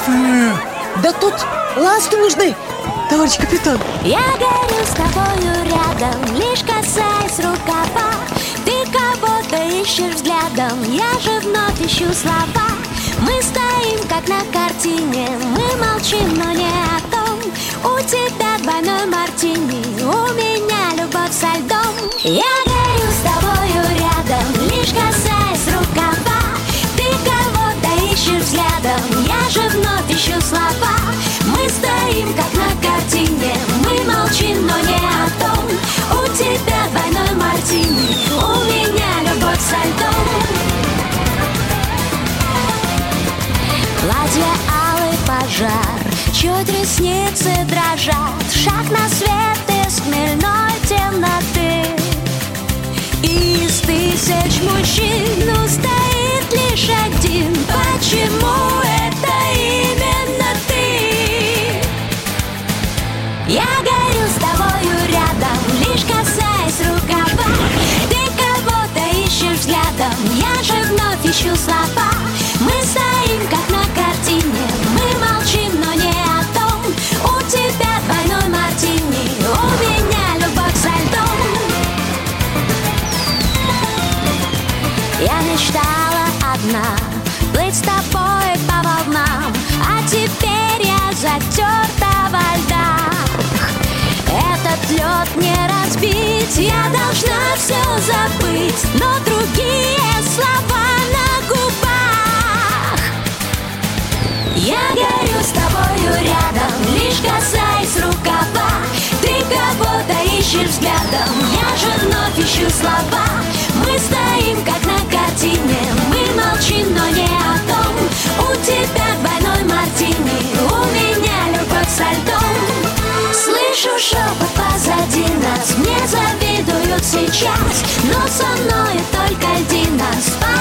ты! Да тут ласки нужны, товарищ капитан. Я горю с тобою рядом, лишь касаясь рукава. Ты кого-то ищешь взглядом, я же вновь ищу слова. Мы стоим, как на картине, мы молчим, но не о том. У тебя двойной мартини, у меня любовь со льдом. Я горю с тобою рядом, лишь касаясь рукава. Ты кого-то ищешь взглядом, я же вновь ищу слова. Мы стоим, как на картине, мы молчим, но не о том. У тебя двойной мартини, у меня любовь со льдом. Платье алый пожар, чуть ресницы дрожат. Шаг на свет из хмельной темноты. Из тысяч мужчин устоит лишь один. Почему это именно ты? Я горю с тобою рядом, лишь касаясь рукава. Ты кого-то ищешь взглядом, я же вновь ищу слова. Мы стоим, как на картине, мы молчим, но не о том. У тебя двойной мартини, у меня любовь со льдом. Я мечтала одна плыть с тобой по волнам, а теперь я затерта во льдах. Этот лед не разбить, я должна все забыть, но другие слова на губах. Я горю с тобою рядом, лишь касаясь рукава. Ты кого-то ищешь взглядом, я же вновь ищу слова. Мы стоим, как на картине, мы молчим, но не о том. У тебя двойной мартини, у меня любовь со льдом. Слышу шепот позади нас, мне завидуют сейчас, но со мной только льдина.